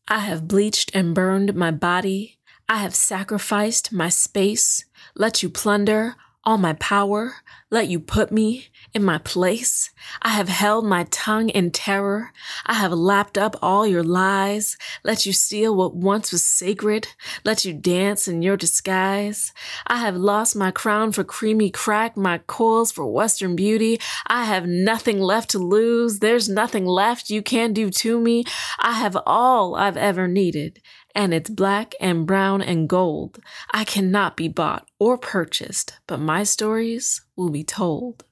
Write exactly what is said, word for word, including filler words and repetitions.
I have bleached and burned my body. I have sacrificed my space. Let you plunder all my power. Let you put me in my place. I have held my tongue in terror. I have lapped up all your lies. Let you steal what once was sacred. Let you dance in your disguise. I have lost my crown for creamy crack, my coils for Western beauty. I have nothing left to lose. There's nothing left you can do to me. I have all I've ever needed, and it's black and brown and gold. I cannot be bought or purchased, but my stories will be told.